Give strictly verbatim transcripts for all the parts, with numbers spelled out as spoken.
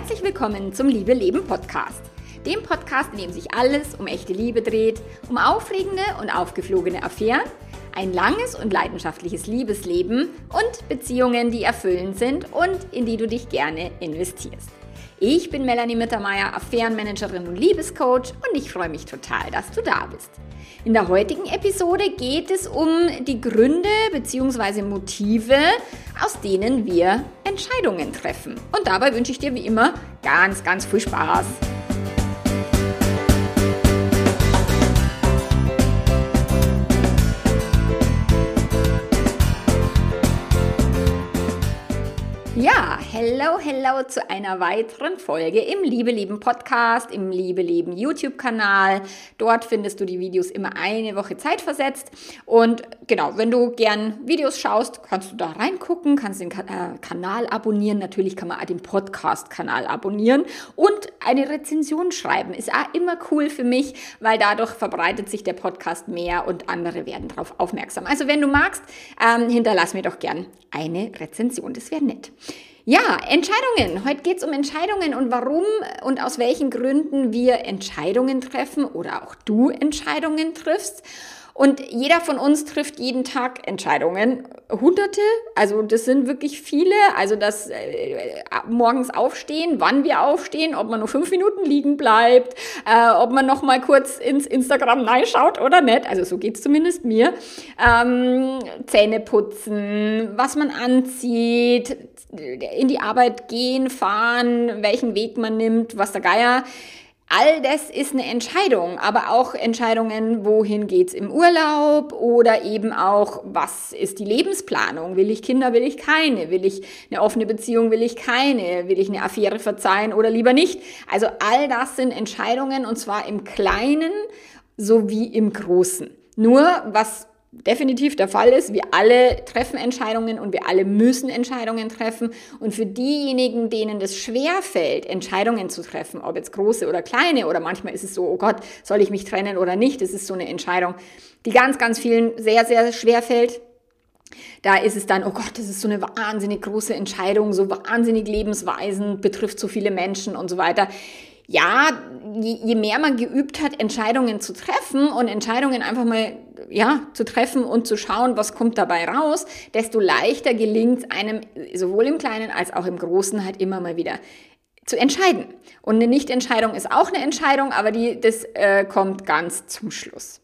Herzlich willkommen zum Liebe Leben Podcast. Dem Podcast, in dem sich alles um echte Liebe dreht, um aufregende und aufgeflogene Affären, ein langes und leidenschaftliches Liebesleben und Beziehungen, die erfüllend sind und in die du dich gerne investierst. Ich bin Melanie Mittermeier, Affärenmanagerin und Liebescoach und ich freue mich total, dass du da bist. In der heutigen Episode geht es um die Gründe bzw. Motive, aus denen wir Entscheidungen treffen. Und dabei wünsche ich dir wie immer ganz, ganz viel Spaß. Ja, hello, hello zu einer weiteren Folge im Liebe Leben Podcast, im Liebe Leben YouTube-Kanal. Dort findest du die Videos immer eine Woche zeitversetzt. Und genau, wenn du gern Videos schaust, kannst du da reingucken, kannst den äh, Kanal abonnieren. Natürlich kann man auch den Podcast-Kanal abonnieren und eine Rezension schreiben. Ist auch immer cool für mich, weil dadurch verbreitet sich der Podcast mehr und andere werden darauf aufmerksam. Also wenn du magst, ähm, hinterlass mir doch gern eine Rezension. Das wäre nett. Ja, Entscheidungen. Heute geht es um Entscheidungen und warum und aus welchen Gründen wir Entscheidungen treffen oder auch du Entscheidungen triffst. Und jeder von uns trifft jeden Tag Entscheidungen. Hunderte, also das sind wirklich viele. Also das äh, morgens aufstehen, wann wir aufstehen, ob man nur fünf Minuten liegen bleibt, äh, ob man noch mal kurz ins Instagram reinschaut oder nicht. Also so geht's zumindest mir. Ähm, Zähne putzen, was man anzieht, in die Arbeit gehen, fahren, welchen Weg man nimmt, was der Geier. All das ist eine Entscheidung, aber auch Entscheidungen, wohin geht's im Urlaub oder eben auch, was ist die Lebensplanung? Will ich Kinder, will ich keine? Will ich eine offene Beziehung, will ich keine? Will ich eine Affäre verzeihen oder lieber nicht? Also all das sind Entscheidungen und zwar im Kleinen sowie im Großen. Nur was definitiv der Fall ist, wir alle treffen Entscheidungen und wir alle müssen Entscheidungen treffen. Und für diejenigen, denen das schwerfällt, Entscheidungen zu treffen, ob jetzt große oder kleine, oder manchmal ist es so, oh Gott, soll ich mich trennen oder nicht, das ist so eine Entscheidung, die ganz, ganz vielen sehr, sehr schwerfällt. Da ist es dann, oh Gott, das ist so eine wahnsinnig große Entscheidung, so wahnsinnig Lebensweisen, betrifft so viele Menschen und so weiter. Ja, je, je mehr man geübt hat, Entscheidungen zu treffen und Entscheidungen einfach mal ja zu treffen und zu schauen, was kommt dabei raus, desto leichter gelingt es einem sowohl im Kleinen als auch im Großen halt immer mal wieder zu entscheiden. Und eine Nichtentscheidung ist auch eine Entscheidung, aber die, das äh, kommt ganz zum Schluss.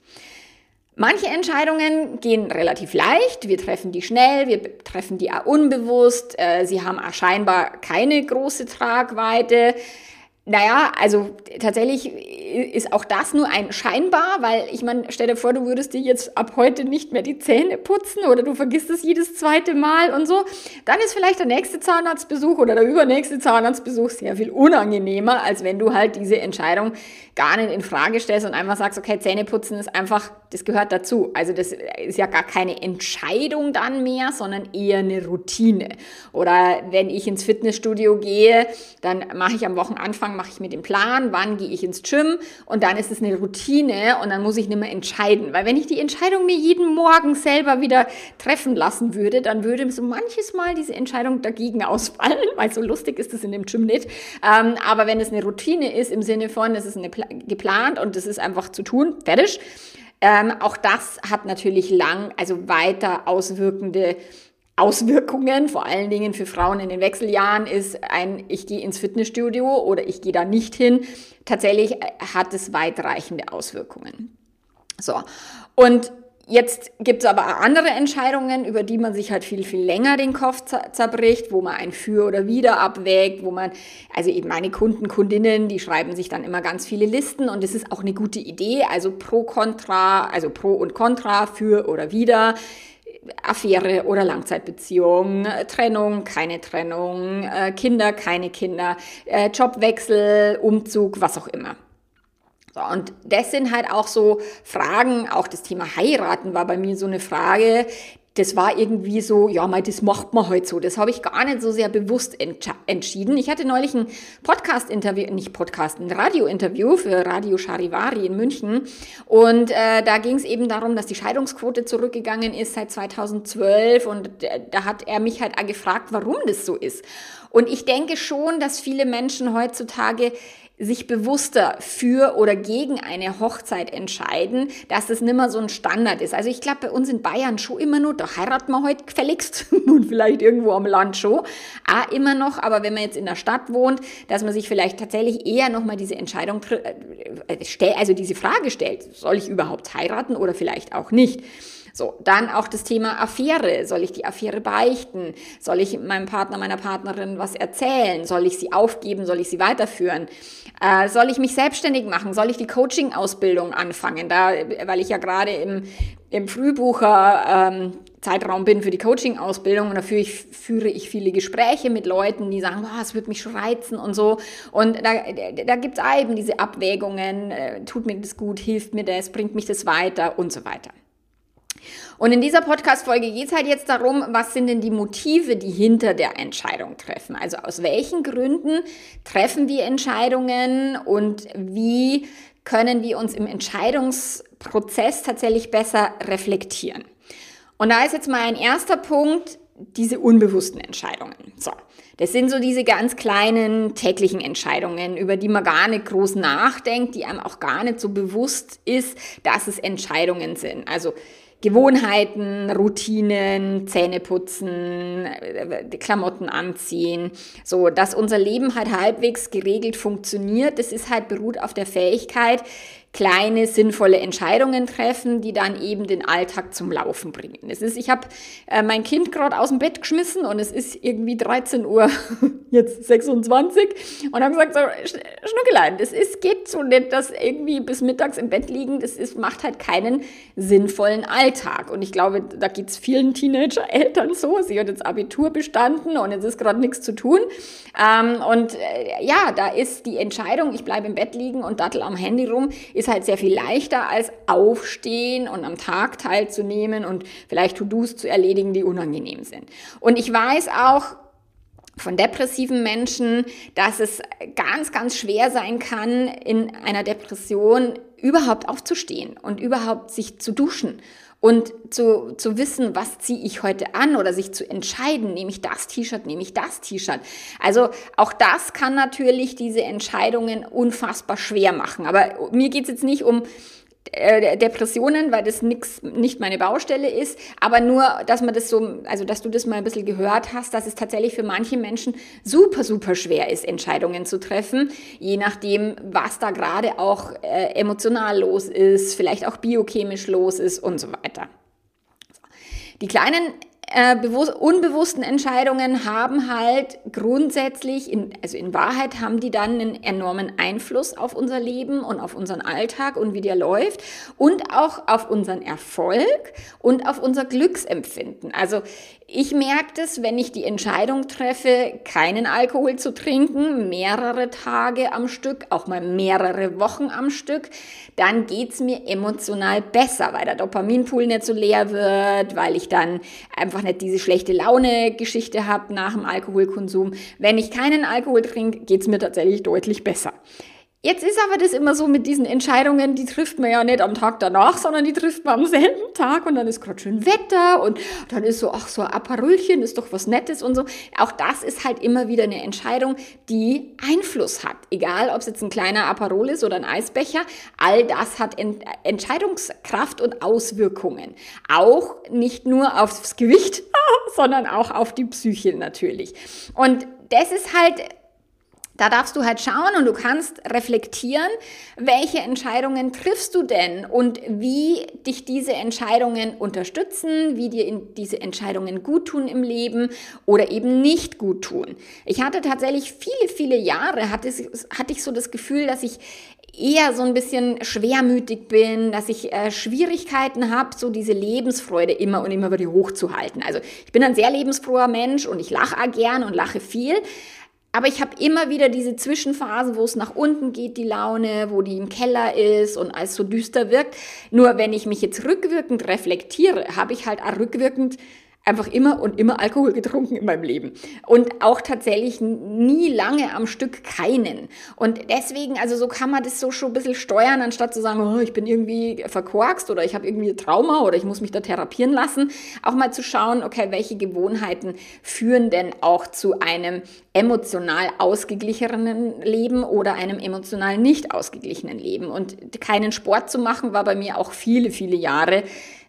Manche Entscheidungen gehen relativ leicht, wir treffen die schnell, wir treffen die auch unbewusst, äh, sie haben auch scheinbar keine große Tragweite. Naja, also tatsächlich ist auch das nur ein scheinbar, weil ich meine, stell dir vor, du würdest dir jetzt ab heute nicht mehr die Zähne putzen oder du vergisst es jedes zweite Mal und so, dann ist vielleicht der nächste Zahnarztbesuch oder der übernächste Zahnarztbesuch sehr viel unangenehmer, als wenn du halt diese Entscheidung gar nicht in Frage stellst und einfach sagst, okay, Zähne putzen ist einfach, das gehört dazu. Also das ist ja gar keine Entscheidung dann mehr, sondern eher eine Routine. Oder wenn ich ins Fitnessstudio gehe, dann mache ich am Wochenanfang, mache ich mir den Plan, wann gehe ich ins Gym und dann ist es eine Routine und dann muss ich nicht mehr entscheiden. Weil wenn ich die Entscheidung mir jeden Morgen selber wieder treffen lassen würde, dann würde so manches Mal diese Entscheidung dagegen ausfallen, weil so lustig ist es in dem Gym nicht. Ähm, aber wenn es eine Routine ist im Sinne von, es ist eine geplant und es ist einfach zu tun, fertig. Ähm, auch das hat natürlich lang, also weiter auswirkende Auswirkungen, vor allen Dingen für Frauen in den Wechseljahren, ist ein, ich gehe ins Fitnessstudio oder ich gehe da nicht hin. Tatsächlich hat es weitreichende Auswirkungen. So, und jetzt gibt es aber auch andere Entscheidungen, über die man sich halt viel, viel länger den Kopf zerbricht, wo man ein Für oder Wider abwägt, wo man, also eben meine Kunden, Kundinnen, die schreiben sich dann immer ganz viele Listen und das ist auch eine gute Idee, also pro, contra, also pro und contra, für oder wider, Affäre oder Langzeitbeziehung, Trennung, keine Trennung, Kinder, keine Kinder, Jobwechsel, Umzug, was auch immer. So, und das sind halt auch so Fragen, auch das Thema Heiraten war bei mir so eine Frage, das war irgendwie so, ja, mal, das macht man halt so. Das habe ich gar nicht so sehr bewusst entsch- entschieden. Ich hatte neulich ein Podcast-Interview, nicht Podcast, ein Radio-Interview für Radio Charivari in München. Und äh, da ging es eben darum, dass die Scheidungsquote zurückgegangen ist seit zweitausendzwölf. Und äh, da hat er mich halt auch gefragt, warum das so ist. Und ich denke schon, dass viele Menschen heutzutage sich bewusster für oder gegen eine Hochzeit entscheiden, dass das nicht mehr so ein Standard ist. Also ich glaube, bei uns in Bayern schon immer nur, da heiraten wir heute gefälligst und vielleicht irgendwo am Land schon, auch immer noch, aber wenn man jetzt in der Stadt wohnt, dass man sich vielleicht tatsächlich eher nochmal diese Entscheidung, also diese Frage stellt, soll ich überhaupt heiraten oder vielleicht auch nicht? So, dann auch das Thema Affäre. Soll ich die Affäre beichten? Soll ich meinem Partner, meiner Partnerin was erzählen? Soll ich sie aufgeben? Soll ich sie weiterführen? Äh, soll ich mich selbstständig machen? Soll ich die Coaching-Ausbildung anfangen? Da, weil ich ja gerade im, im Frühbucher ähm, Zeitraum bin für die Coaching-Ausbildung und dafür ich, führe ich viele Gespräche mit Leuten, die sagen, oh, es wird mich schon reizen und so. Und da, da gibt es eben diese Abwägungen, äh, tut mir das gut, hilft mir das, bringt mich das weiter und so weiter. Und in dieser Podcast-Folge geht es halt jetzt darum, was sind denn die Motive, die hinter der Entscheidung treffen? Also aus welchen Gründen treffen wir Entscheidungen und wie können wir uns im Entscheidungsprozess tatsächlich besser reflektieren? Und da ist jetzt mal ein erster Punkt, diese unbewussten Entscheidungen. So, das sind so diese ganz kleinen täglichen Entscheidungen, über die man gar nicht groß nachdenkt, die einem auch gar nicht so bewusst ist, dass es Entscheidungen sind. Also Gewohnheiten, Routinen, Zähneputzen, Klamotten anziehen, so, dass unser Leben halt halbwegs geregelt funktioniert. Das ist halt beruht auf der Fähigkeit, kleine, sinnvolle Entscheidungen treffen, die dann eben den Alltag zum Laufen bringen. Es ist, ich habe äh, mein Kind gerade aus dem Bett geschmissen und es ist irgendwie dreizehn Uhr, jetzt sechsundzwanzig, und habe gesagt, so, Schnuckelein, das ist, geht so nicht, dass irgendwie bis mittags im Bett liegen, das ist, macht halt keinen sinnvollen Alltag. Und ich glaube, da geht es vielen Teenager-Eltern so, sie hat jetzt Abitur bestanden und jetzt ist gerade nichts zu tun. Ähm, und äh, ja, da ist die Entscheidung, ich bleibe im Bett liegen und dattel am Handy rum, ist halt sehr viel leichter als aufstehen und am Tag teilzunehmen und vielleicht To-Dos zu erledigen, die unangenehm sind. Und ich weiß auch von depressiven Menschen, dass es ganz, ganz schwer sein kann, in einer Depression überhaupt aufzustehen und überhaupt sich zu duschen. Und zu, zu wissen, was ziehe ich heute an oder sich zu entscheiden, nehme ich das T-Shirt, nehme ich das T-Shirt. Also auch das kann natürlich diese Entscheidungen unfassbar schwer machen. Aber mir geht es jetzt nicht um äh, Depressionen, weil das nix, nicht meine Baustelle ist, aber nur, dass man das so, also dass du das mal ein bisschen gehört hast, dass es tatsächlich für manche Menschen super, super schwer ist, Entscheidungen zu treffen, je nachdem, was da gerade auch äh, emotional los ist, vielleicht auch biochemisch los ist und so weiter. Die kleinen äh, bewusst, unbewussten Entscheidungen haben halt grundsätzlich, in, also in Wahrheit haben die dann einen enormen Einfluss auf unser Leben und auf unseren Alltag und wie der läuft und auch auf unseren Erfolg und auf unser Glücksempfinden. Also ich merke das, wenn ich die Entscheidung treffe, keinen Alkohol zu trinken, mehrere Tage am Stück, auch mal mehrere Wochen am Stück, dann geht's mir emotional besser, weil der Dopaminpool nicht so leer wird, weil ich dann einfach nicht diese schlechte Laune-Geschichte habe nach dem Alkoholkonsum. Wenn ich keinen Alkohol trinke, geht's mir tatsächlich deutlich besser. Jetzt ist aber das immer so mit diesen Entscheidungen, die trifft man ja nicht am Tag danach, sondern die trifft man am selben Tag und dann ist gerade schön Wetter und dann ist so, ach, so ein Aperölchen ist doch was Nettes und so. Auch das ist halt immer wieder eine Entscheidung, die Einfluss hat. Egal, ob es jetzt ein kleiner Aperol ist oder ein Eisbecher, all das hat Ent- Entscheidungskraft und Auswirkungen. Auch nicht nur aufs Gewicht, sondern auch auf die Psyche natürlich. Und das ist halt... Da darfst du halt schauen und du kannst reflektieren, welche Entscheidungen triffst du denn und wie dich diese Entscheidungen unterstützen, wie dir diese Entscheidungen gut tun im Leben oder eben nicht gut tun. Ich hatte tatsächlich viele, viele Jahre, hatte, hatte ich so das Gefühl, dass ich eher so ein bisschen schwermütig bin, dass ich äh, Schwierigkeiten habe, so diese Lebensfreude immer und immer wieder hochzuhalten. Also ich bin ein sehr lebensfroher Mensch und ich lache auch gern und lache viel. Aber ich habe immer wieder diese Zwischenphasen, wo es nach unten geht, die Laune, wo die im Keller ist und alles so düster wirkt. Nur wenn ich mich jetzt rückwirkend reflektiere, habe ich halt auch rückwirkend einfach immer und immer Alkohol getrunken in meinem Leben. Und auch tatsächlich nie lange am Stück keinen. Und deswegen, also so kann man das so schon ein bisschen steuern, anstatt zu sagen, oh, ich bin irgendwie verkorkst oder ich habe irgendwie ein Trauma oder ich muss mich da therapieren lassen. Auch mal zu schauen, okay, welche Gewohnheiten führen denn auch zu einem emotional ausgeglichenen Leben oder einem emotional nicht ausgeglichenen Leben. Und keinen Sport zu machen, war bei mir auch viele, viele Jahre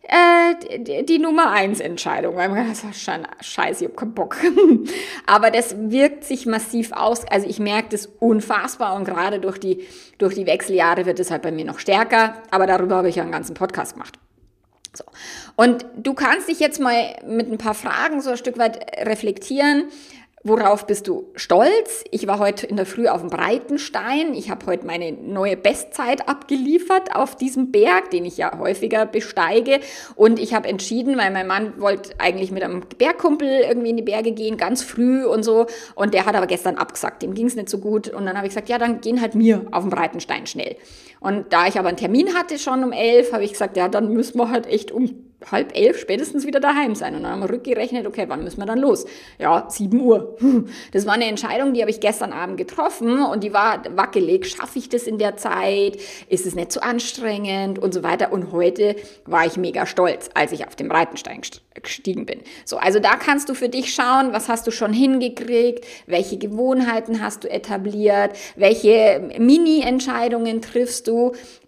Äh, die, die Nummer eins Entscheidung, weil man sagt, scheiße, ich hab keinen Bock. Aber das wirkt sich massiv aus. Also ich merke das unfassbar und gerade durch die, durch die Wechseljahre wird es halt bei mir noch stärker. Aber darüber habe ich ja einen ganzen Podcast gemacht. So. Und du kannst dich jetzt mal mit ein paar Fragen so ein Stück weit reflektieren. Worauf bist du stolz? Ich war heute in der Früh auf dem Breitenstein. Ich habe heute meine neue Bestzeit abgeliefert auf diesem Berg, den ich ja häufiger besteige. Und ich habe entschieden, weil mein Mann wollte eigentlich mit einem Bergkumpel irgendwie in die Berge gehen, ganz früh und so. Und der hat aber gestern abgesagt, dem ging es nicht so gut. Und dann habe ich gesagt, ja, dann gehen halt wir auf dem Breitenstein schnell. Und da ich aber einen Termin hatte schon um elf, habe ich gesagt, ja, dann müssen wir halt echt um halb elf spätestens wieder daheim sein. Und dann haben wir rückgerechnet, okay, wann müssen wir dann los? Ja, sieben Uhr. Das war eine Entscheidung, die habe ich gestern Abend getroffen und die war wackelig. Schaffe ich das in der Zeit? Ist es nicht zu anstrengend? Und so weiter. Und heute war ich mega stolz, als ich auf den Breitenstein gestiegen bin. So, also da kannst du für dich schauen, was hast du schon hingekriegt? Welche Gewohnheiten hast du etabliert? Welche Mini-Entscheidungen triffst du,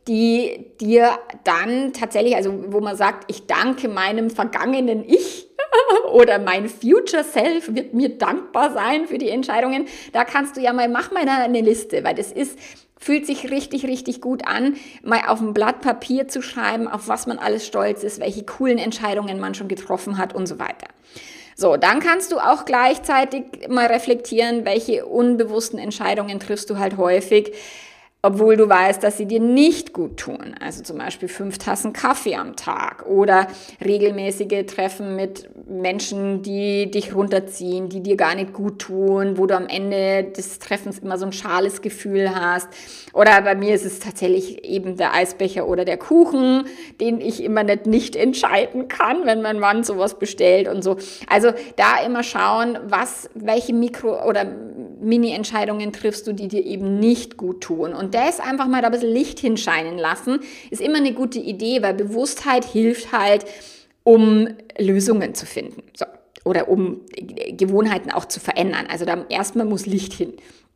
die dir dann tatsächlich, also wo man sagt, ich danke meinem vergangenen Ich oder mein Future Self wird mir dankbar sein für die Entscheidungen. Da kannst du ja mal, mach mal eine Liste, weil das ist, fühlt sich richtig, richtig gut an, mal auf ein Blatt Papier zu schreiben, auf was man alles stolz ist, welche coolen Entscheidungen man schon getroffen hat und so weiter. So, dann kannst du auch gleichzeitig mal reflektieren, welche unbewussten Entscheidungen triffst du halt häufig, obwohl du weißt, dass sie dir nicht gut tun. Also zum Beispiel fünf Tassen Kaffee am Tag oder regelmäßige Treffen mit Menschen, die dich runterziehen, die dir gar nicht gut tun, wo du am Ende des Treffens immer so ein schales Gefühl hast. Oder bei mir ist es tatsächlich eben der Eisbecher oder der Kuchen, den ich immer nicht, nicht entscheiden kann, wenn mein Mann sowas bestellt und so. Also da immer schauen, was, welche Mikro- oder Mini-Entscheidungen triffst du, die dir eben nicht gut tun. Und das einfach mal da ein bisschen Licht hinscheinen lassen, ist immer eine gute Idee, weil Bewusstheit hilft halt, um Lösungen zu finden. So. Oder um Gewohnheiten auch zu verändern. Also da erstmal muss Licht hin.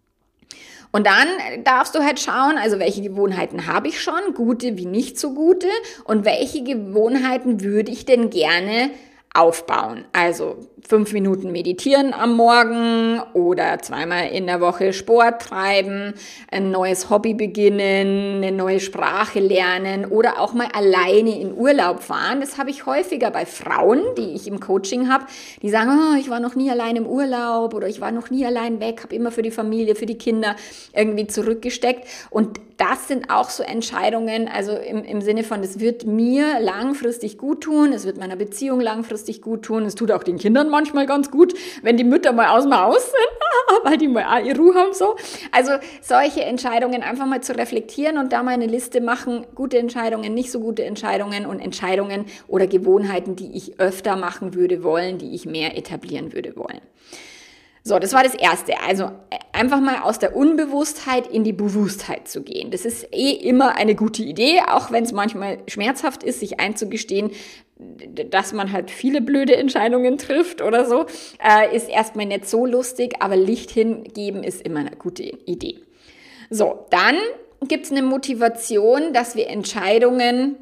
Und dann darfst du halt schauen, also welche Gewohnheiten habe ich schon, gute wie nicht so gute, und welche Gewohnheiten würde ich denn gerne aufbauen. Also fünf Minuten meditieren am Morgen oder zweimal in der Woche Sport treiben, ein neues Hobby beginnen, eine neue Sprache lernen oder auch mal alleine in Urlaub fahren. Das habe ich häufiger bei Frauen, die ich im Coaching habe, die sagen, oh, ich war noch nie allein im Urlaub oder ich war noch nie allein weg, habe immer für die Familie, für die Kinder irgendwie zurückgesteckt. Und das sind auch so Entscheidungen, also im, im Sinne von, es wird mir langfristig gut tun, es wird meiner Beziehung langfristig gut tun, es tut auch den Kindern manchmal ganz gut, wenn die Mütter mal aus dem Haus sind, weil die mal auch ihre Ruhe haben, so. Also solche Entscheidungen einfach mal zu reflektieren und da mal eine Liste machen, gute Entscheidungen, nicht so gute Entscheidungen und Entscheidungen oder Gewohnheiten, die ich öfter machen würde wollen, die ich mehr etablieren würde wollen. So, das war das Erste. Also einfach mal aus der Unbewusstheit in die Bewusstheit zu gehen. Das ist eh immer eine gute Idee, auch wenn es manchmal schmerzhaft ist, sich einzugestehen, dass man halt viele blöde Entscheidungen trifft oder so, äh, ist erstmal nicht so lustig, aber Licht hingeben ist immer eine gute Idee. So, dann gibt es eine Motivation, dass wir Entscheidungen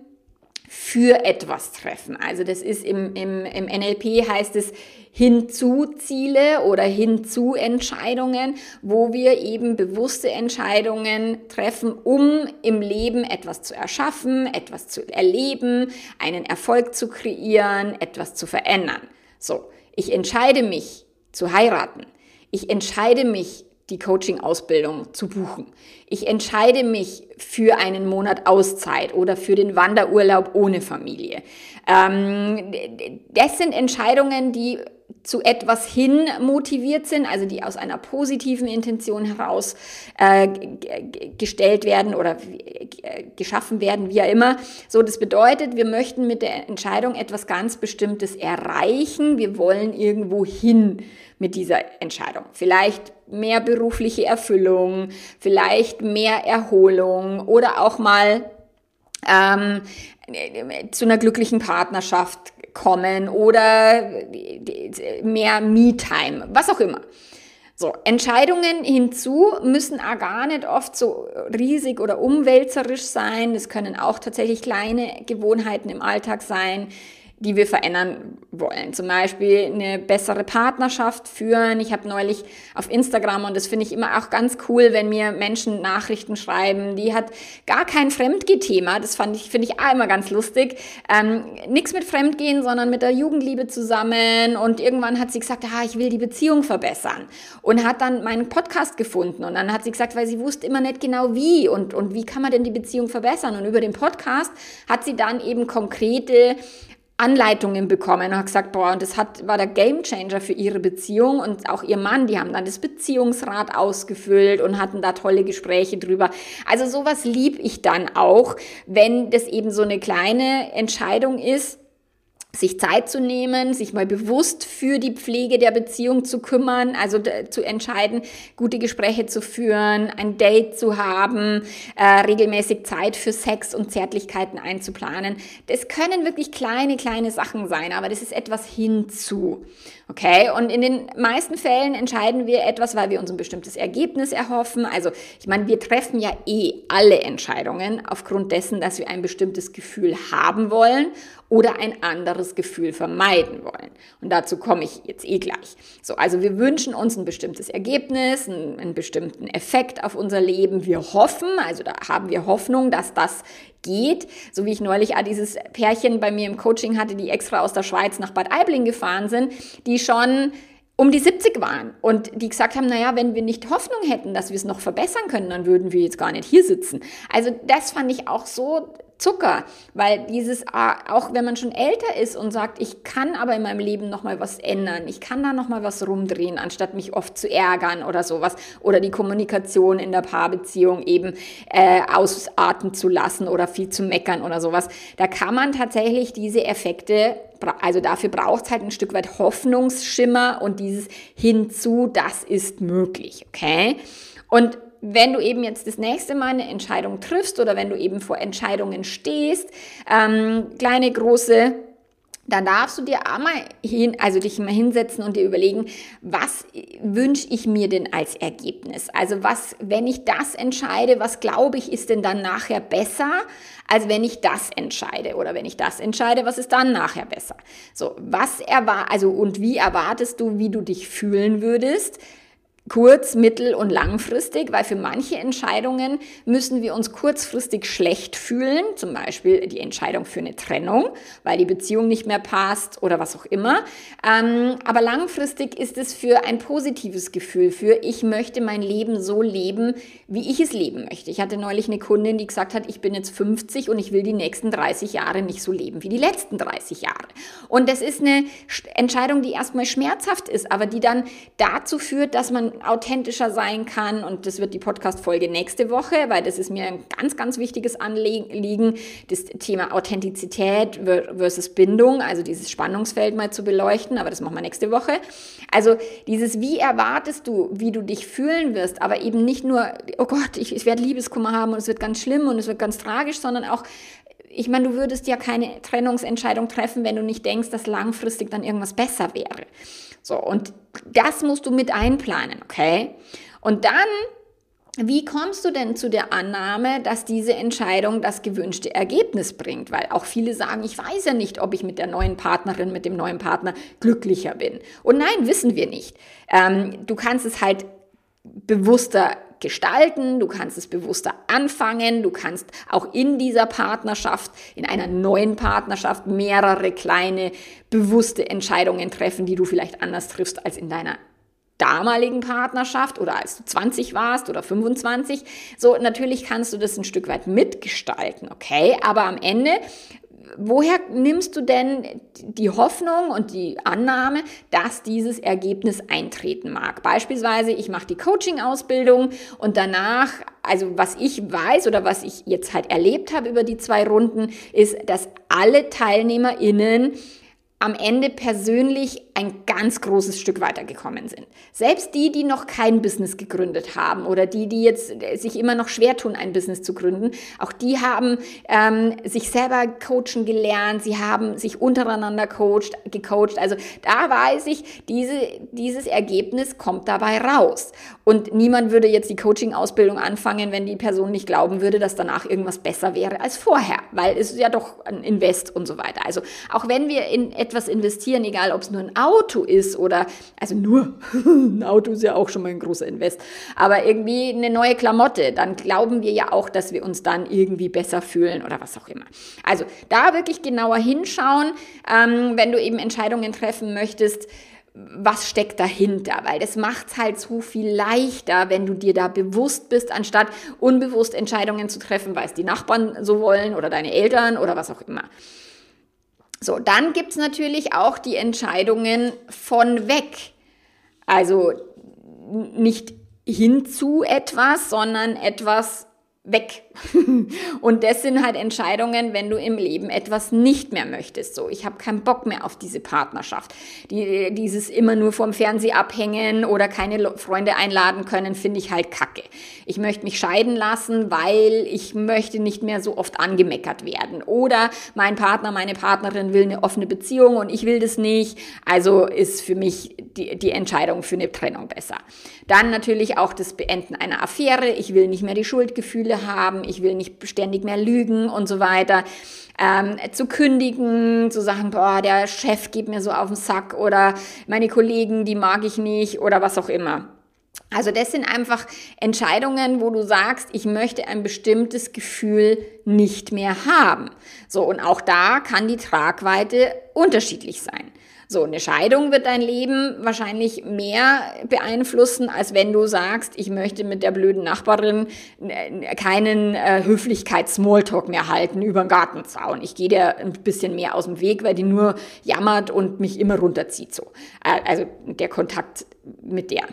für etwas treffen. Also das ist im, im, im N L P heißt es Hinzu-Ziele oder Hinzu-Entscheidungen, wo wir eben bewusste Entscheidungen treffen, um im Leben etwas zu erschaffen, etwas zu erleben, einen Erfolg zu kreieren, etwas zu verändern. So, ich entscheide mich zu heiraten. Ich entscheide mich, die Coaching-Ausbildung zu buchen. Ich entscheide mich für einen Monat Auszeit oder für den Wanderurlaub ohne Familie. Ähm, das sind Entscheidungen, die zu etwas hin motiviert sind, also die aus einer positiven Intention heraus äh, g- gestellt werden oder g- geschaffen werden, wie auch immer. So, das bedeutet, wir möchten mit der Entscheidung etwas ganz Bestimmtes erreichen. Wir wollen irgendwo hin mit dieser Entscheidung. Vielleicht mehr berufliche Erfüllung, vielleicht mehr Erholung oder auch mal ähm, zu einer glücklichen Partnerschaft kommen oder mehr Me-Time, was auch immer. So, Entscheidungen hinzu müssen auch gar nicht oft so riesig oder umwälzerisch sein. Das können auch tatsächlich kleine Gewohnheiten im Alltag sein, die wir verändern wollen. Zum Beispiel eine bessere Partnerschaft führen. Ich habe neulich auf Instagram, und das finde ich immer auch ganz cool, wenn mir Menschen Nachrichten schreiben, die hat gar kein Fremdgeh-Thema. Das fand ich, finde ich auch immer ganz lustig. Ähm, nichts mit Fremdgehen, sondern mit der Jugendliebe zusammen. Und irgendwann hat sie gesagt, ah, ich will die Beziehung verbessern. Und hat dann meinen Podcast gefunden. Und dann hat sie gesagt, weil sie wusste immer nicht genau wie und, und wie kann man denn die Beziehung verbessern. Und über den Podcast hat sie dann eben konkrete Anleitungen bekommen und hat gesagt, boah, und das hat, war der Gamechanger für ihre Beziehung, und auch ihr Mann, die haben dann das Beziehungsrad ausgefüllt und hatten da tolle Gespräche drüber. Also sowas lieb ich dann auch, wenn das eben so eine kleine Entscheidung ist, sich Zeit zu nehmen, sich mal bewusst für die Pflege der Beziehung zu kümmern, also zu entscheiden, gute Gespräche zu führen, ein Date zu haben, äh, regelmäßig Zeit für Sex und Zärtlichkeiten einzuplanen. Das können wirklich kleine, kleine Sachen sein, aber das ist etwas hinzu. Okay? Und in den meisten Fällen entscheiden wir etwas, weil wir uns ein bestimmtes Ergebnis erhoffen. Also, ich meine, wir treffen ja eh alle Entscheidungen aufgrund dessen, dass wir ein bestimmtes Gefühl haben wollen oder ein anderes Gefühl vermeiden wollen. Und dazu komme ich jetzt eh gleich. So, also wir wünschen uns ein bestimmtes Ergebnis, einen, einen bestimmten Effekt auf unser Leben. Wir hoffen, also da haben wir Hoffnung, dass das geht. So wie ich neulich auch dieses Pärchen bei mir im Coaching hatte, die extra aus der Schweiz nach Bad Aibling gefahren sind, die schon um die siebzig waren und die gesagt haben, naja, wenn wir nicht Hoffnung hätten, dass wir es noch verbessern können, dann würden wir jetzt gar nicht hier sitzen. Also das fand ich auch so Zucker, weil dieses, auch wenn man schon älter ist und sagt, ich kann aber in meinem Leben nochmal was ändern, ich kann da nochmal was rumdrehen, anstatt mich oft zu ärgern oder sowas, oder die Kommunikation in der Paarbeziehung eben äh, ausarten zu lassen oder viel zu meckern oder sowas, da kann man tatsächlich diese Effekte, also dafür braucht es halt ein Stück weit Hoffnungsschimmer und dieses hinzu, das ist möglich, okay? Und wenn du eben jetzt das nächste Mal eine Entscheidung triffst oder wenn du eben vor Entscheidungen stehst, ähm, kleine, große, dann darfst du dir auch mal hin, also dich mal hinsetzen und dir überlegen, was wünsche ich mir denn als Ergebnis? Also was, wenn ich das entscheide, was glaube ich, ist denn dann nachher besser, als wenn ich das entscheide? Oder wenn ich das entscheide, was ist dann nachher besser? So, was erwar- also und wie erwartest du, wie du dich fühlen würdest? Kurz-, mittel- und langfristig, weil für manche Entscheidungen müssen wir uns kurzfristig schlecht fühlen, zum Beispiel die Entscheidung für eine Trennung, weil die Beziehung nicht mehr passt oder was auch immer. Ähm, aber langfristig ist es für ein positives Gefühl, für ich möchte mein Leben so leben, wie ich es leben möchte. Ich hatte neulich eine Kundin, die gesagt hat, ich bin jetzt fünfzig und ich will die nächsten dreißig Jahre nicht so leben wie die letzten dreißig Jahre. Und das ist eine Entscheidung, die erstmal schmerzhaft ist, aber die dann dazu führt, dass man authentischer sein kann, und das wird die Podcast-Folge nächste Woche, weil das ist mir ein ganz, ganz wichtiges Anliegen, das Thema Authentizität versus Bindung, also dieses Spannungsfeld mal zu beleuchten, aber das machen wir nächste Woche. Also dieses, wie erwartest du, wie du dich fühlen wirst, aber eben nicht nur, oh Gott, ich, ich werde Liebeskummer haben und es wird ganz schlimm und es wird ganz tragisch, sondern auch, ich meine, du würdest ja keine Trennungsentscheidung treffen, wenn du nicht denkst, dass langfristig dann irgendwas besser wäre. So, und das musst du mit einplanen, okay? Und dann, wie kommst du denn zu der Annahme, dass diese Entscheidung das gewünschte Ergebnis bringt? Weil auch viele sagen, ich weiß ja nicht, ob ich mit der neuen Partnerin, mit dem neuen Partner glücklicher bin. Und nein, wissen wir nicht. Ähm, du kannst es halt bewusster gestalten, du kannst es bewusster anfangen, du kannst auch in dieser Partnerschaft, in einer neuen Partnerschaft mehrere kleine, bewusste Entscheidungen treffen, die du vielleicht anders triffst als in deiner damaligen Partnerschaft oder als du zwanzig warst oder fünfundzwanzig. So, natürlich kannst du das ein Stück weit mitgestalten, okay? Aber am Ende woher nimmst du denn die Hoffnung und die Annahme, dass dieses Ergebnis eintreten mag? Beispielsweise, ich mache die Coaching-Ausbildung und danach, also was ich weiß oder was ich jetzt halt erlebt habe über die zwei Runden, ist, dass alle TeilnehmerInnen am Ende persönlich ein ganz großes Stück weitergekommen sind. Selbst die, die noch kein Business gegründet haben oder die, die jetzt sich immer noch schwer tun, ein Business zu gründen, auch die haben ähm, sich selber coachen gelernt, sie haben sich untereinander coacht, gecoacht. Also da weiß ich, diese, dieses Ergebnis kommt dabei raus. Und niemand würde jetzt die Coaching-Ausbildung anfangen, wenn die Person nicht glauben würde, dass danach irgendwas besser wäre als vorher, weil es ist ja doch ein Invest und so weiter. Also auch wenn wir in etwas investieren, egal ob es nur ein Auto ist oder, also nur, ein Auto ist ja auch schon mal ein großer Invest, aber irgendwie eine neue Klamotte, dann glauben wir ja auch, dass wir uns dann irgendwie besser fühlen oder was auch immer. Also da wirklich genauer hinschauen, ähm, wenn du eben Entscheidungen treffen möchtest, was steckt dahinter, weil das macht es halt so viel leichter, wenn du dir da bewusst bist, anstatt unbewusst Entscheidungen zu treffen, weil es die Nachbarn so wollen oder deine Eltern oder was auch immer. So, dann gibt's natürlich auch die Entscheidungen von weg. Also nicht hin zu etwas, sondern etwas weg. Und das sind halt Entscheidungen, wenn du im Leben etwas nicht mehr möchtest. So, ich habe keinen Bock mehr auf diese Partnerschaft. Die, dieses immer nur vorm Fernseher abhängen oder keine Freunde einladen können, finde ich halt kacke. Ich möchte mich scheiden lassen, weil ich möchte nicht mehr so oft angemeckert werden. Oder mein Partner, meine Partnerin will eine offene Beziehung und ich will das nicht. Also ist für mich die, die Entscheidung für eine Trennung besser. Dann natürlich auch das Beenden einer Affäre. Ich will nicht mehr die Schuldgefühle haben. Ich will nicht ständig mehr lügen und so weiter. Ähm, zu kündigen, zu sagen, boah, der Chef geht mir so auf den Sack oder meine Kollegen, die mag ich nicht oder was auch immer. Also das sind einfach Entscheidungen, wo du sagst, ich möchte ein bestimmtes Gefühl nicht mehr haben. So, und auch da kann die Tragweite unterschiedlich sein. So, eine Scheidung wird dein Leben wahrscheinlich mehr beeinflussen, als wenn du sagst, ich möchte mit der blöden Nachbarin keinen äh, Höflichkeits-Smalltalk mehr halten über den Gartenzaun. Ich gehe dir ein bisschen mehr aus dem Weg, weil die nur jammert und mich immer runterzieht. So, äh, also der Kontakt mit der.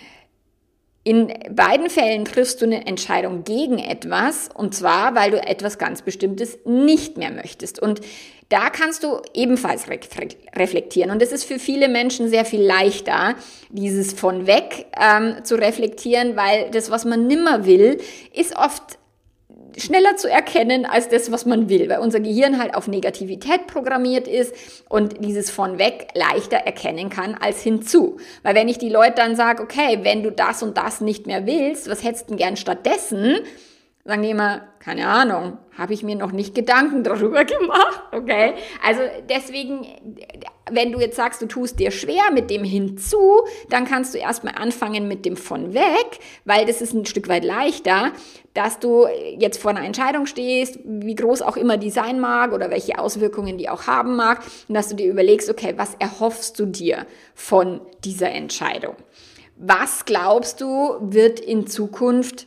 In beiden Fällen triffst du eine Entscheidung gegen etwas, und zwar, weil du etwas ganz Bestimmtes nicht mehr möchtest. Und da kannst du ebenfalls reflektieren. Und es ist für viele Menschen sehr viel leichter, dieses von weg ähm, zu reflektieren, weil das, was man nimmer will, ist oft schneller zu erkennen als das, was man will, weil unser Gehirn halt auf Negativität programmiert ist und dieses von weg leichter erkennen kann als hinzu. Weil wenn ich die Leute dann sage, okay, wenn du das und das nicht mehr willst, was hättest du denn gern stattdessen? Sagen die immer, keine Ahnung, habe ich mir noch nicht Gedanken darüber gemacht, okay? Also deswegen, wenn du jetzt sagst, du tust dir schwer mit dem hinzu, dann kannst du erstmal anfangen mit dem von weg, weil das ist ein Stück weit leichter, dass du jetzt vor einer Entscheidung stehst, wie groß auch immer die sein mag oder welche Auswirkungen die auch haben mag, und dass du dir überlegst, okay, was erhoffst du dir von dieser Entscheidung? Was glaubst du, wird in Zukunft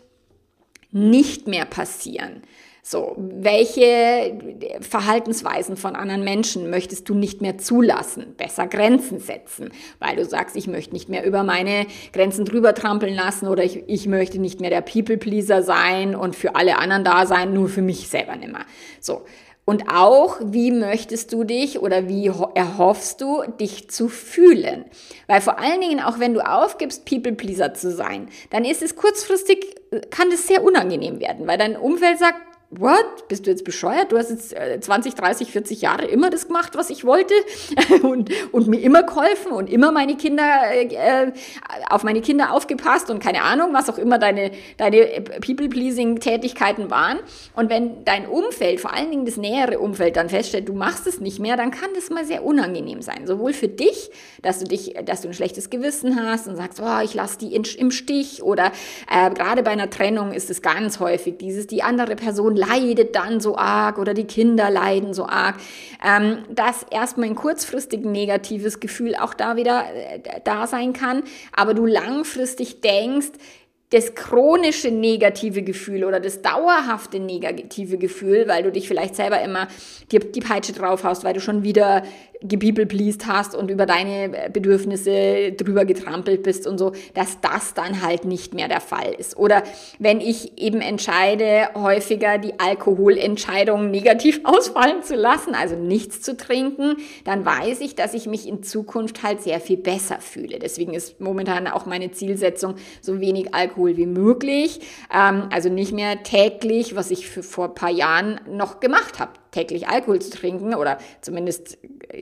nicht mehr passieren? So, welche Verhaltensweisen von anderen Menschen möchtest du nicht mehr zulassen? Besser Grenzen setzen, weil du sagst, ich möchte nicht mehr über meine Grenzen drüber trampeln lassen oder ich, ich möchte nicht mehr der People-Pleaser sein und für alle anderen da sein, nur für mich selber nicht mehr. So. Und auch, wie möchtest du dich oder wie erhoffst du, dich zu fühlen? Weil vor allen Dingen, auch wenn du aufgibst, People-Pleaser zu sein, dann ist es kurzfristig, kann das sehr unangenehm werden, weil dein Umfeld sagt, what? Bist du jetzt bescheuert? Du hast jetzt zwanzig, dreißig, vierzig Jahre immer das gemacht, was ich wollte und, und mir immer geholfen und immer meine Kinder, äh, auf meine Kinder aufgepasst und keine Ahnung, was auch immer deine, deine People-Pleasing-Tätigkeiten waren. Und wenn dein Umfeld, vor allen Dingen das nähere Umfeld, dann feststellt, du machst es nicht mehr, dann kann das mal sehr unangenehm sein. Sowohl für dich, dass du dich, dass du ein schlechtes Gewissen hast und sagst, oh, ich lasse die in, im Stich, oder äh, gerade bei einer Trennung ist es ganz häufig dieses, die andere Person leidet dann so arg oder die Kinder leiden so arg, ähm, dass erstmal ein kurzfristig negatives Gefühl auch da wieder äh, da sein kann, aber du langfristig denkst, das chronische negative Gefühl oder das dauerhafte negative Gefühl, weil du dich vielleicht selber immer dir die Peitsche drauf haust, weil du schon wieder gebibelbliest hast und über deine Bedürfnisse drüber getrampelt bist und so, dass das dann halt nicht mehr der Fall ist. Oder wenn ich eben entscheide, häufiger die Alkoholentscheidung negativ ausfallen zu lassen, also nichts zu trinken, dann weiß ich, dass ich mich in Zukunft halt sehr viel besser fühle. Deswegen ist momentan auch meine Zielsetzung, so wenig Alkohol wie möglich, ähm, also nicht mehr täglich, was ich für, vor ein paar Jahren noch gemacht habe, täglich Alkohol zu trinken oder zumindest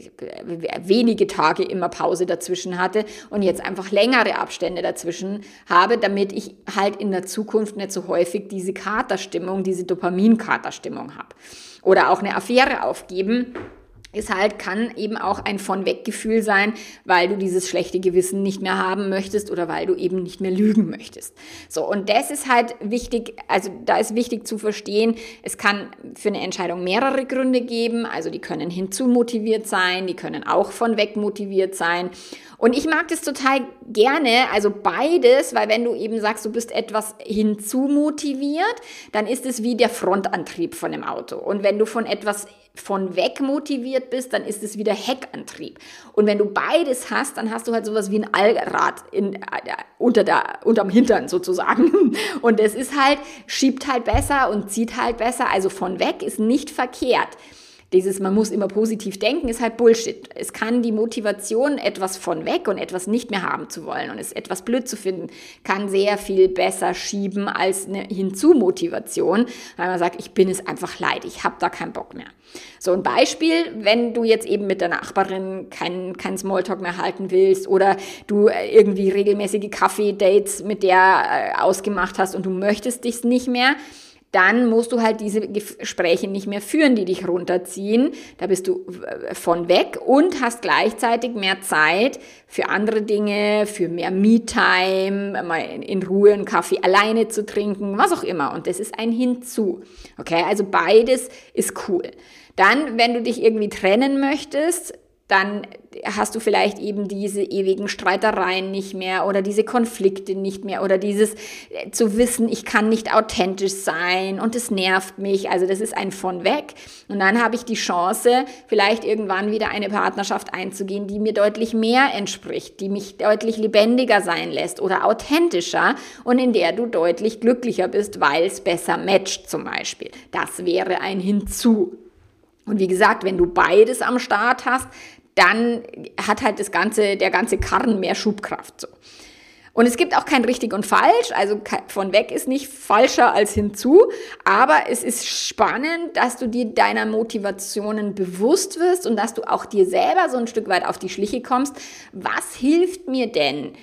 wenige Tage immer Pause dazwischen hatte und jetzt einfach längere Abstände dazwischen habe, damit ich halt in der Zukunft nicht so häufig diese Katerstimmung, diese Dopamin-Katerstimmung habe. Oder auch eine Affäre aufgeben, ist halt, kann eben auch ein Von-Weg-Gefühl sein, weil du dieses schlechte Gewissen nicht mehr haben möchtest oder weil du eben nicht mehr lügen möchtest. So, und das ist halt wichtig, also da ist wichtig zu verstehen, es kann für eine Entscheidung mehrere Gründe geben, also die können hinzumotiviert sein, die können auch von-weg motiviert sein. Und ich mag das total gerne, also beides, weil wenn du eben sagst, du bist etwas hinzumotiviert, dann ist es wie der Frontantrieb von einem Auto. Und wenn du von etwas von weg motiviert bist, dann ist es wieder Heckantrieb. Und wenn du beides hast, dann hast du halt sowas wie ein Allrad in, äh, unter der, unterm Hintern sozusagen. Und es ist halt, schiebt halt besser und zieht halt besser. Also von weg ist nicht verkehrt. Dieses, man muss immer positiv denken, ist halt Bullshit. Es kann die Motivation, etwas von weg und etwas nicht mehr haben zu wollen und es etwas blöd zu finden, kann sehr viel besser schieben als eine Hinzu-Motivation, weil man sagt, ich bin es einfach leid, ich habe da keinen Bock mehr. So ein Beispiel, wenn du jetzt eben mit der Nachbarin keinen kein Smalltalk mehr halten willst oder du irgendwie regelmäßige Kaffee-Dates mit der ausgemacht hast und du möchtest dich nicht mehr, dann musst du halt diese Gespräche nicht mehr führen, die dich runterziehen. Da bist du von weg und hast gleichzeitig mehr Zeit für andere Dinge, für mehr Me-Time, mal in Ruhe einen Kaffee alleine zu trinken, was auch immer. Und das ist ein Hinzu. Okay, also beides ist cool. Dann, wenn du dich irgendwie trennen möchtest, dann hast du vielleicht eben diese ewigen Streitereien nicht mehr oder diese Konflikte nicht mehr oder dieses zu wissen, ich kann nicht authentisch sein und es nervt mich, also das ist ein von weg. Und dann habe ich die Chance, vielleicht irgendwann wieder eine Partnerschaft einzugehen, die mir deutlich mehr entspricht, die mich deutlich lebendiger sein lässt oder authentischer und in der du deutlich glücklicher bist, weil es besser matcht zum Beispiel. Das wäre ein Hinzu. Und wie gesagt, wenn du beides am Start hast, dann hat halt das ganze, der ganze Karren mehr Schubkraft. So. Und es gibt auch kein richtig und falsch, also von weg ist nicht falscher als hinzu, aber es ist spannend, dass du dir deiner Motivationen bewusst wirst und dass du auch dir selber so ein Stück weit auf die Schliche kommst. Was hilft mir denn,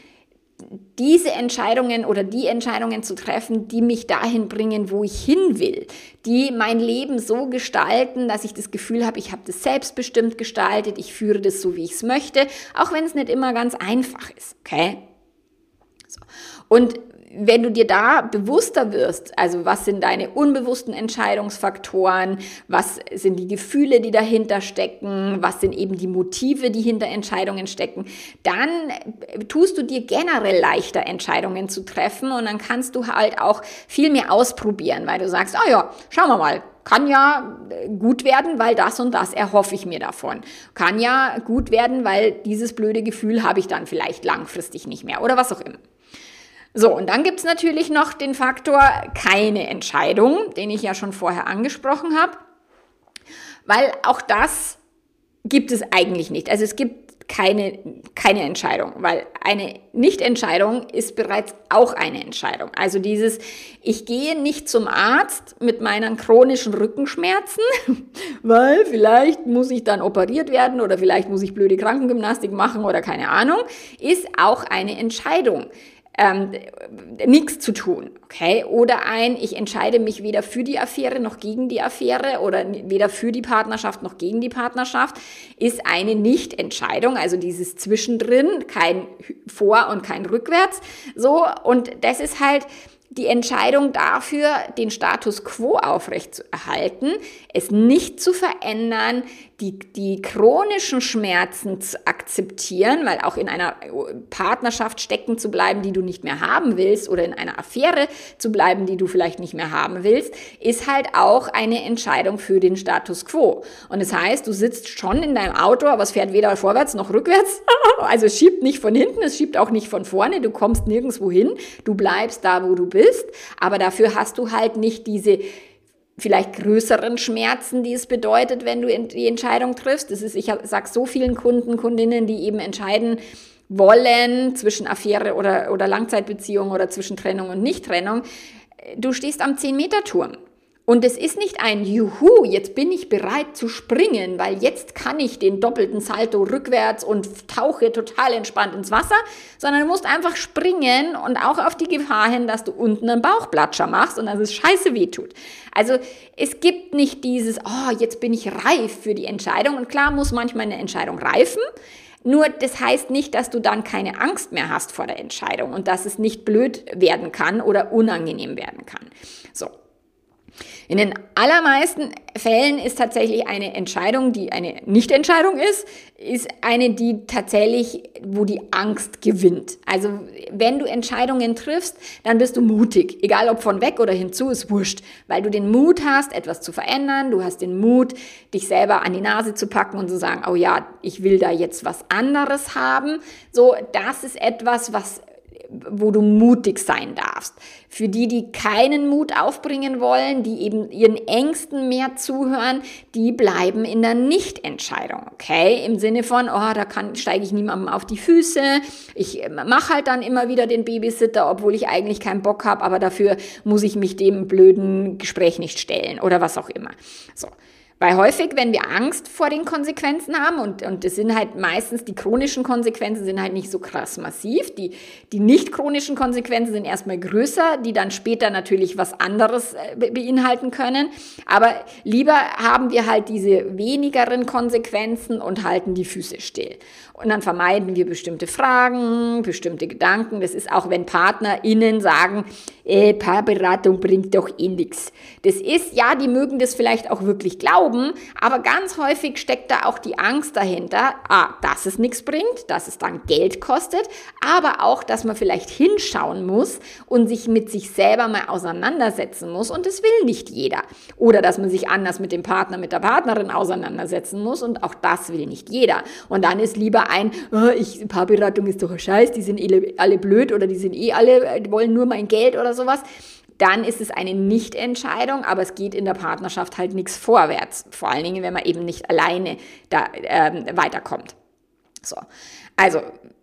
diese Entscheidungen oder die Entscheidungen zu treffen, die mich dahin bringen, wo ich hin will, die mein Leben so gestalten, dass ich das Gefühl habe, ich habe das selbstbestimmt gestaltet, ich führe das so, wie ich es möchte, auch wenn es nicht immer ganz einfach ist, okay? So. Und wenn du dir da bewusster wirst, also was sind deine unbewussten Entscheidungsfaktoren, was sind die Gefühle, die dahinter stecken, was sind eben die Motive, die hinter Entscheidungen stecken, dann tust du dir generell leichter, Entscheidungen zu treffen und dann kannst du halt auch viel mehr ausprobieren, weil du sagst, ah ja, schauen wir mal, kann ja gut werden, weil das und das erhoffe ich mir davon. Kann ja gut werden, weil dieses blöde Gefühl habe ich dann vielleicht langfristig nicht mehr oder was auch immer. So, und dann gibt's natürlich noch den Faktor keine Entscheidung, den ich ja schon vorher angesprochen habe, weil auch das gibt es eigentlich nicht. Also es gibt keine, keine Entscheidung, weil eine Nichtentscheidung ist bereits auch eine Entscheidung. Also dieses, ich gehe nicht zum Arzt mit meinen chronischen Rückenschmerzen, weil vielleicht muss ich dann operiert werden oder vielleicht muss ich blöde Krankengymnastik machen oder keine Ahnung, ist auch eine Entscheidung. Ähm, nichts zu tun, okay? Oder ein, ich entscheide mich weder für die Affäre noch gegen die Affäre oder weder für die Partnerschaft noch gegen die Partnerschaft, ist eine Nichtentscheidung, also dieses Zwischendrin, kein Vor- und kein Rückwärts, so, und das ist halt die Entscheidung dafür, den Status quo aufrechtzuerhalten, es nicht zu verändern, die, die chronischen Schmerzen zu akzeptieren, weil auch in einer Partnerschaft stecken zu bleiben, die du nicht mehr haben willst, oder in einer Affäre zu bleiben, die du vielleicht nicht mehr haben willst, ist halt auch eine Entscheidung für den Status quo. Und das heißt, du sitzt schon in deinem Auto, aber es fährt weder vorwärts noch rückwärts. Also es schiebt nicht von hinten, es schiebt auch nicht von vorne, du kommst nirgendwo hin, du bleibst da, wo du bist, aber dafür hast du halt nicht diese vielleicht größeren Schmerzen, die es bedeutet, wenn du die Entscheidung triffst. Das ist, ich sage so vielen Kunden, Kundinnen, die eben entscheiden wollen zwischen Affäre oder, oder Langzeitbeziehung oder zwischen Trennung und Nicht-Trennung. Du stehst am zehn-Meter-Turm. Und es ist nicht ein Juhu, jetzt bin ich bereit zu springen, weil jetzt kann ich den doppelten Salto rückwärts und tauche total entspannt ins Wasser, sondern du musst einfach springen und auch auf die Gefahr hin, dass du unten einen Bauchplatscher machst und dass es scheiße wehtut. Also es gibt nicht dieses, oh, jetzt bin ich reif für die Entscheidung. Und klar muss manchmal eine Entscheidung reifen, nur das heißt nicht, dass du dann keine Angst mehr hast vor der Entscheidung und dass es nicht blöd werden kann oder unangenehm werden kann. So. In den allermeisten Fällen ist tatsächlich eine Entscheidung, die eine Nichtentscheidung ist, ist eine, die tatsächlich, wo die Angst gewinnt. Also wenn du Entscheidungen triffst, dann bist du mutig. Egal ob von weg oder hinzu, ist wurscht. Weil du den Mut hast, etwas zu verändern. Du hast den Mut, dich selber an die Nase zu packen und zu sagen, oh ja, ich will da jetzt was anderes haben. So, das ist etwas, was wo du mutig sein darfst. Für die, die keinen Mut aufbringen wollen, die eben ihren Ängsten mehr zuhören, die bleiben in der Nichtentscheidung, okay? Im Sinne von, oh, da kann, steige ich niemandem auf die Füße, ich mache halt dann immer wieder den Babysitter, obwohl ich eigentlich keinen Bock habe, aber dafür muss ich mich dem blöden Gespräch nicht stellen oder was auch immer. So. Weil häufig, wenn wir Angst vor den Konsequenzen haben, und, und das sind halt meistens, die chronischen Konsequenzen sind halt nicht so krass massiv, die, die nicht chronischen Konsequenzen sind erstmal größer, die dann später natürlich was anderes be- beinhalten können, aber lieber haben wir halt diese wenigeren Konsequenzen und halten die Füße still. Und dann vermeiden wir bestimmte Fragen, bestimmte Gedanken. Das ist auch, wenn PartnerInnen sagen, äh, Paarberatung bringt doch eh nix. Das ist, ja, die mögen das vielleicht auch wirklich glauben, aber ganz häufig steckt da auch die Angst dahinter, ah, dass es nichts bringt, dass es dann Geld kostet, aber auch, dass man vielleicht hinschauen muss und sich mit sich selber mal auseinandersetzen muss und das will nicht jeder. Oder dass man sich anders mit dem Partner, mit der Partnerin auseinandersetzen muss und auch das will nicht jeder. Und dann ist lieber ein, oh, ich, Paarberatung ist doch ein Scheiß, die sind alle, alle blöd oder die sind eh alle, die wollen nur mein Geld oder sowas. Dann ist es eine Nichtentscheidung, aber es geht in der Partnerschaft halt nichts vorwärts. Vor allen Dingen, wenn man eben nicht alleine da ähm, weiterkommt. So, also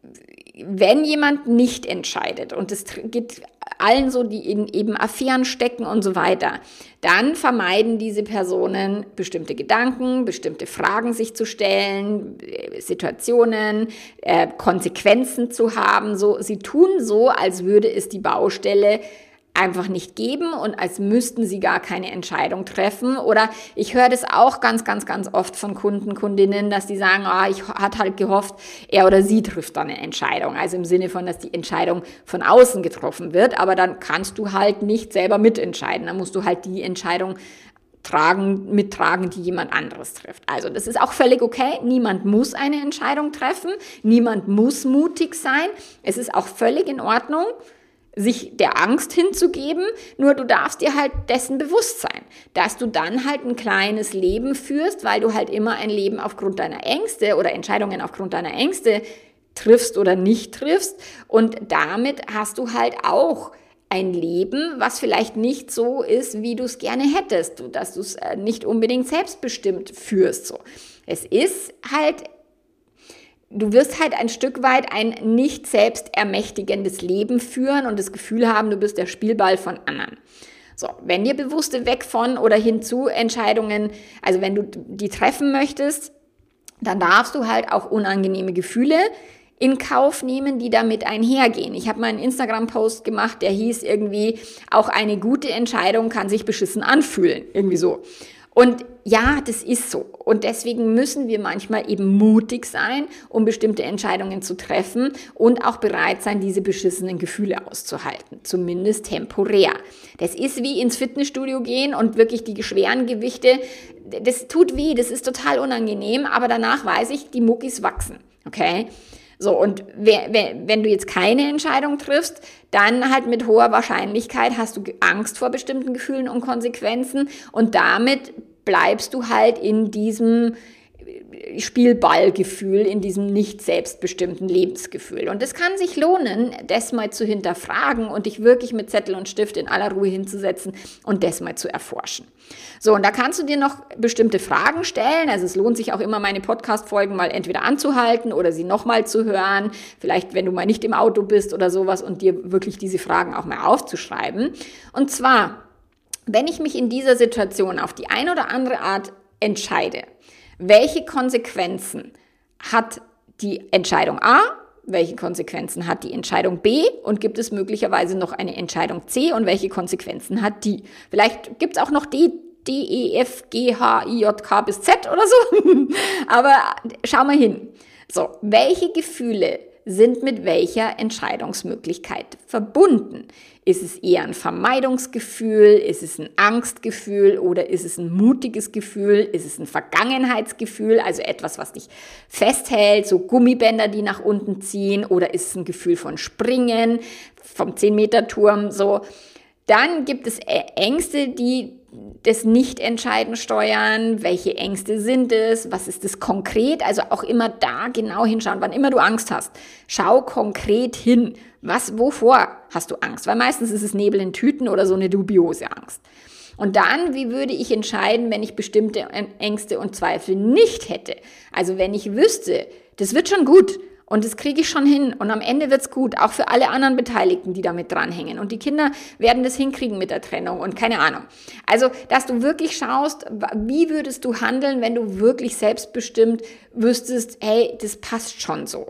wenn jemand nicht entscheidet, und es geht allen so, die in eben Affären stecken und so weiter, dann vermeiden diese Personen bestimmte Gedanken, bestimmte Fragen sich zu stellen, Situationen, äh, Konsequenzen zu haben. So, sie tun so, als würde es die Baustelle einfach nicht geben und als müssten sie gar keine Entscheidung treffen. Oder ich höre das auch ganz, ganz, ganz oft von Kunden, Kundinnen, dass die sagen, ah, ich hatte halt gehofft, er oder sie trifft dann eine Entscheidung. Also im Sinne von, dass die Entscheidung von außen getroffen wird, aber dann kannst du halt nicht selber mitentscheiden. Dann musst du halt die Entscheidung tragen, mittragen, die jemand anderes trifft. Also das ist auch völlig okay. Niemand muss eine Entscheidung treffen. Niemand muss mutig sein. Es ist auch völlig in Ordnung, sich der Angst hinzugeben, nur du darfst dir halt dessen bewusst sein, dass du dann halt ein kleines Leben führst, weil du halt immer ein Leben aufgrund deiner Ängste oder Entscheidungen aufgrund deiner Ängste triffst oder nicht triffst und damit hast du halt auch ein Leben, was vielleicht nicht so ist, wie du es gerne hättest, dass du es nicht unbedingt selbstbestimmt führst. So. Es ist halt Du wirst halt ein Stück weit ein nicht selbstermächtigendes Leben führen und das Gefühl haben, du bist der Spielball von anderen. So, wenn dir bewusste Weg von oder hinzu Entscheidungen, also wenn du die treffen möchtest, dann darfst du halt auch unangenehme Gefühle in Kauf nehmen, die damit einhergehen. Ich habe mal einen Instagram-Post gemacht, der hieß irgendwie, auch eine gute Entscheidung kann sich beschissen anfühlen, irgendwie so. Und ja, das ist so. Und deswegen müssen wir manchmal eben mutig sein, um bestimmte Entscheidungen zu treffen und auch bereit sein, diese beschissenen Gefühle auszuhalten. Zumindest temporär. Das ist wie ins Fitnessstudio gehen und wirklich die schweren Gewichte, das tut weh, das ist total unangenehm, aber danach weiß ich, die Muckis wachsen. Okay? So, und wenn du jetzt keine Entscheidung triffst, dann halt mit hoher Wahrscheinlichkeit hast du Angst vor bestimmten Gefühlen und Konsequenzen und damit bleibst du halt in diesem Spielballgefühl, in diesem nicht selbstbestimmten Lebensgefühl. Und es kann sich lohnen, das mal zu hinterfragen und dich wirklich mit Zettel und Stift in aller Ruhe hinzusetzen und das mal zu erforschen. So, und da kannst du dir noch bestimmte Fragen stellen. Also es lohnt sich auch immer, meine Podcast-Folgen mal entweder anzuhalten oder sie nochmal zu hören. Vielleicht, wenn du mal nicht im Auto bist oder sowas und dir wirklich diese Fragen auch mal aufzuschreiben. Und zwar, wenn ich mich in dieser Situation auf die eine oder andere Art entscheide, welche Konsequenzen hat die Entscheidung A, welche Konsequenzen hat die Entscheidung B und gibt es möglicherweise noch eine Entscheidung C und welche Konsequenzen hat die? Vielleicht gibt es auch noch D, D, E, F, G, H, I, J, K bis Z oder so, aber schau mal hin. So, welche Gefühle sind mit welcher Entscheidungsmöglichkeit verbunden? Ist es eher ein Vermeidungsgefühl? Ist es ein Angstgefühl? Oder ist es ein mutiges Gefühl? Ist es ein Vergangenheitsgefühl? Also etwas, was dich festhält, so Gummibänder, die nach unten ziehen? Oder ist es ein Gefühl von Springen, vom zehn-Meter-Turm? So. Dann gibt es Ängste, die das Nicht-Entscheiden steuern. Welche Ängste sind es? Was ist das konkret? Also auch immer da genau hinschauen, wann immer du Angst hast. Schau konkret hin. Was, wovor hast du Angst? Weil meistens ist es Nebel in Tüten oder so eine dubiose Angst. Und dann, wie würde ich entscheiden, wenn ich bestimmte Ängste und Zweifel nicht hätte? Also wenn ich wüsste, das wird schon gut. Und das kriege ich schon hin und am Ende wird's gut, auch für alle anderen Beteiligten, die damit dranhängen. Und die Kinder werden das hinkriegen mit der Trennung und keine Ahnung. Also, dass du wirklich schaust, wie würdest du handeln, wenn du wirklich selbstbestimmt wüsstest, hey, das passt schon so.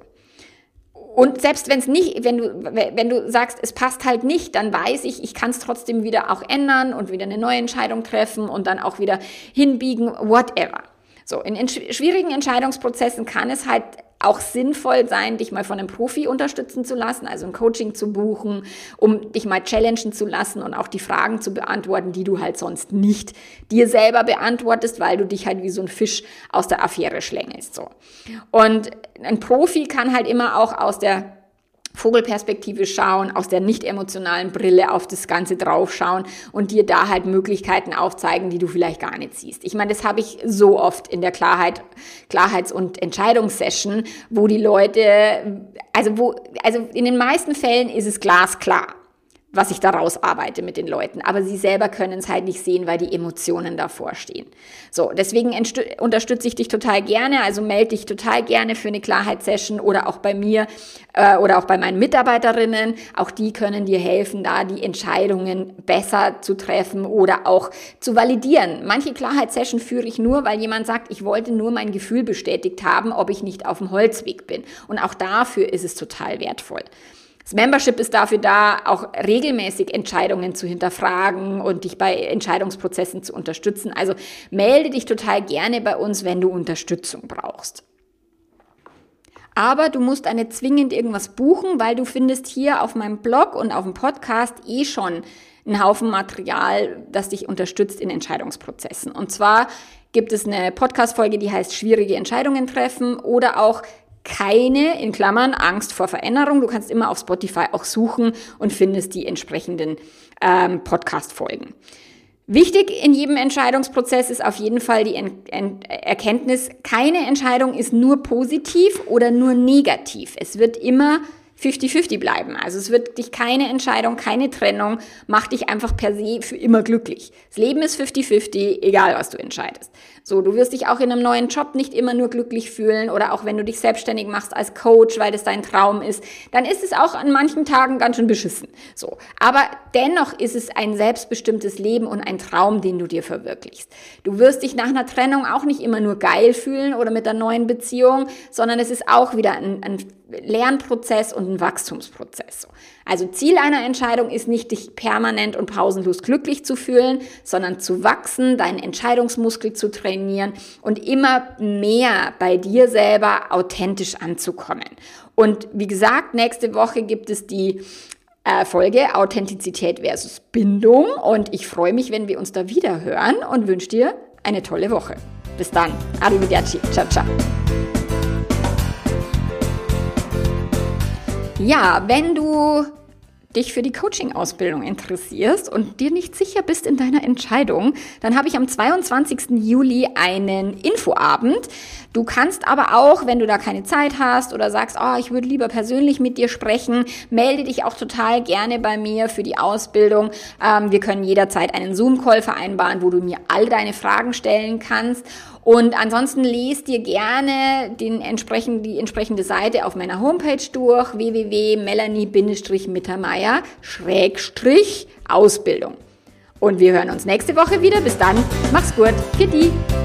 Und selbst wenn es nicht, wenn du, wenn du sagst, es passt halt nicht, dann weiß ich, ich kann es trotzdem wieder auch ändern und wieder eine neue Entscheidung treffen und dann auch wieder hinbiegen, whatever. So, in, in schwierigen Entscheidungsprozessen kann es halt auch sinnvoll sein, dich mal von einem Profi unterstützen zu lassen, also ein Coaching zu buchen, um dich mal challengen zu lassen und auch die Fragen zu beantworten, die du halt sonst nicht dir selber beantwortest, weil du dich halt wie so ein Fisch aus der Affäre schlängelst. So. Und ein Profi kann halt immer auch aus der Vogelperspektive schauen, aus der nicht emotionalen Brille auf das Ganze draufschauen und dir da halt Möglichkeiten aufzeigen, die du vielleicht gar nicht siehst. Ich meine, das habe ich so oft in der Klarheit, Klarheits- und Entscheidungssession, wo die Leute, also wo, also in den meisten Fällen ist es glasklar, was ich daraus arbeite mit den Leuten. Aber sie selber können es halt nicht sehen, weil die Emotionen davor stehen. So, deswegen unterstütze ich dich total gerne. Also melde dich total gerne für eine Klarheitssession oder auch bei mir äh, oder auch bei meinen Mitarbeiterinnen. Auch die können dir helfen, da die Entscheidungen besser zu treffen oder auch zu validieren. Manche Klarheitssession führe ich nur, weil jemand sagt, ich wollte nur mein Gefühl bestätigt haben, ob ich nicht auf dem Holzweg bin. Und auch dafür ist es total wertvoll. Das Membership ist dafür da, auch regelmäßig Entscheidungen zu hinterfragen und dich bei Entscheidungsprozessen zu unterstützen. Also melde dich total gerne bei uns, wenn du Unterstützung brauchst. Aber du musst eine zwingend irgendwas buchen, weil du findest hier auf meinem Blog und auf dem Podcast eh schon einen Haufen Material, das dich unterstützt in Entscheidungsprozessen. Und zwar gibt es eine Podcast-Folge, die heißt Schwierige Entscheidungen treffen oder auch keine, in Klammern, Angst vor Veränderung. Du kannst immer auf Spotify auch suchen und findest die entsprechenden ähm, Podcast-Folgen. Wichtig in jedem Entscheidungsprozess ist auf jeden Fall die Ent- Ent- Erkenntnis, keine Entscheidung ist nur positiv oder nur negativ. Es wird immer fünfzig fünfzig bleiben. Also es wird dich keine Entscheidung, keine Trennung, macht dich einfach per se für immer glücklich. Das Leben ist fünfzig fünfzig, egal was du entscheidest. So, du wirst dich auch in einem neuen Job nicht immer nur glücklich fühlen oder auch wenn du dich selbstständig machst als Coach, weil das dein Traum ist, dann ist es auch an manchen Tagen ganz schön beschissen. So, aber dennoch ist es ein selbstbestimmtes Leben und ein Traum, den du dir verwirklichst. Du wirst dich nach einer Trennung auch nicht immer nur geil fühlen oder mit einer neuen Beziehung, sondern es ist auch wieder ein, ein Lernprozess und ein Wachstumsprozess. Also Ziel einer Entscheidung ist nicht, dich permanent und pausenlos glücklich zu fühlen, sondern zu wachsen, deinen Entscheidungsmuskel zu trainieren und immer mehr bei dir selber authentisch anzukommen. Und wie gesagt, nächste Woche gibt es die äh, Folge Authentizität versus Bindung und ich freue mich, wenn wir uns da wieder hören und wünsche dir eine tolle Woche. Bis dann. Arrivederci. Ciao, ciao. Ja, wenn du dich für die Coaching-Ausbildung interessierst und dir nicht sicher bist in deiner Entscheidung, dann habe ich am zweiundzwanzigsten Juli einen Infoabend. Du kannst aber auch, wenn du da keine Zeit hast oder sagst, oh, ich würde lieber persönlich mit dir sprechen, melde dich auch total gerne bei mir für die Ausbildung. Ähm, wir können jederzeit einen Zoom-Call vereinbaren, wo du mir all deine Fragen stellen kannst. Und ansonsten lest dir gerne den entsprechend, die entsprechende Seite auf meiner Homepage durch, w w w punkt melanie mittermeier Ausbildung. Und wir hören uns nächste Woche wieder. Bis dann, mach's gut, für die.